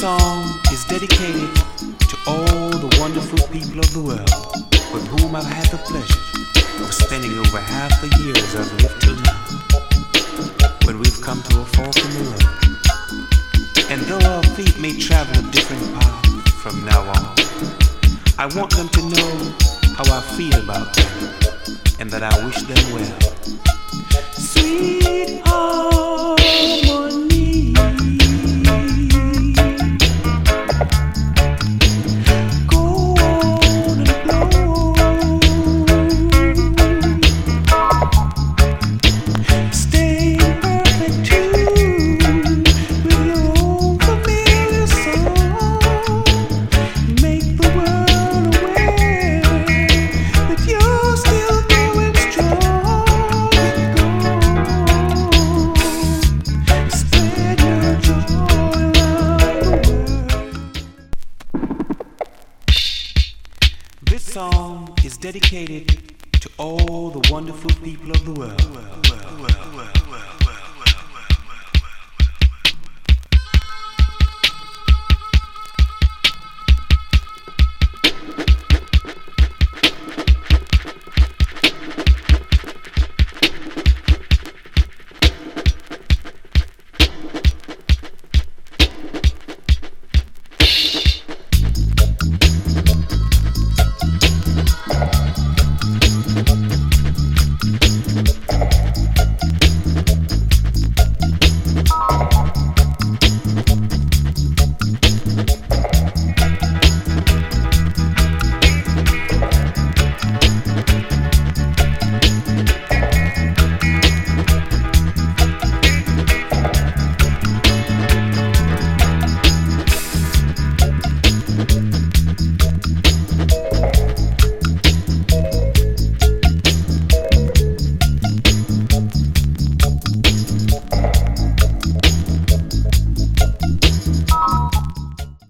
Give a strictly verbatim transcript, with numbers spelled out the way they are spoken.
song is dedicated to all the wonderful people of the world with whom I've had the pleasure of spending over half the years I've lived till now, when we've come to a fork in the road. And though our feet may travel a different path from now on, I want them to know how I feel about them and that I wish them well. Sweet harmony, go on and blow. Stay in perfect tune with your own familiar song. Make the world aware that you're still going strong. Spread your joy around the world. This song is dedicated to all the wonderful people of the world.